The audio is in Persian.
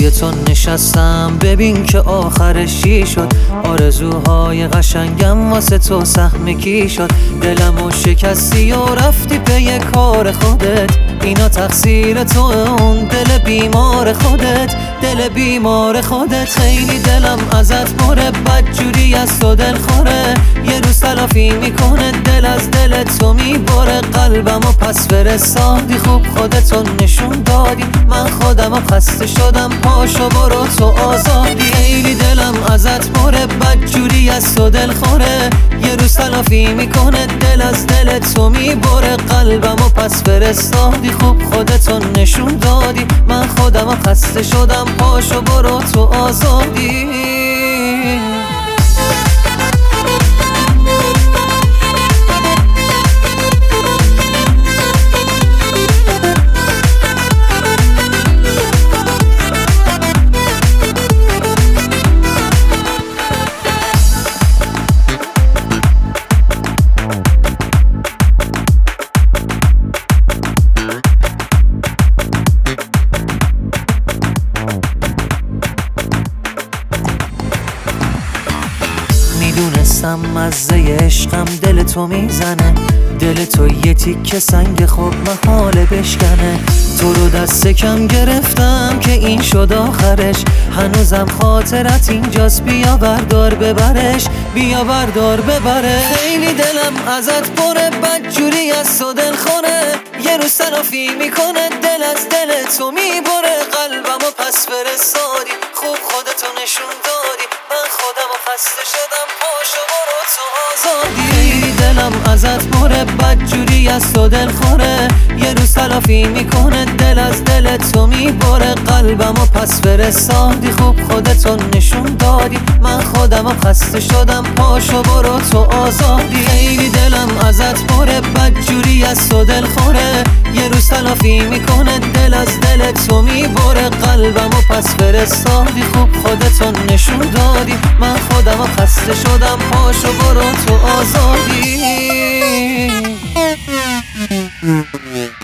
پای تو نشستم ببین که آخرش چی شد. آرزوهای قشنگم واسه تو سهم کی شد. دلمو شکستی و رفتی پی کار خودت. اینا تقصیر تو، اون دل بیمار خودت، دل بیمار خودت. خیلی دلم ازت پره، بدجوری از تو دل خوره. یه روز تلافی میکنه، دل از دل تو میبره. قلبمو پس فرستادی، خوب خودتو نشون دادی. من خودمو خسته شدم، پاشو برو تو آزادی. خیلی دلم ازت پره، بدجوری از تو دل خوره. یه روز تلافی میکنه، دل از دل تو میبره. قلبمو پس فرستادی، خوب خودتو نشون دادی. من خودمو خسته شدم، پاشو برو تو آزادی. میدونستم مزه عشقم دل تو میزنه. دل تو یه تیکه سنگ، خوب محاله بشکنه. تو رو دست کم گرفتم که این شد آخرش. هنوزم خاطرت اینجاست، بیا بردار ببرش، بیا بردار ببره. خیلی دلم ازت پره، بدجوری از تو دل خوره. یه روز تلافی میکنه، دل از دل تو میبره. قلبمو پس فرستادی، خوب خودتو نشون دادی. من خودمو خسته شدم، پاشو برو تو آزادی. خیلی دلم ازت پره، بدجوری از تو دل خوره. یه روز تلافی میکنه، دل از دل تو میبره. قلبمو پس فرستادی، خوب خودتو نشون دادی. من خودمو خسته شدم، پاشو برو تو آزادی. خیلی دلم ازت پره، بدجوری از تو دل خوره. یه روز تلافی میکنه، دل از دل تو میبره. قلبمو پس فرستادی، خوب خودتو نشون دادی. من خودمو خسته شدم، پاشو برو تو آزادی.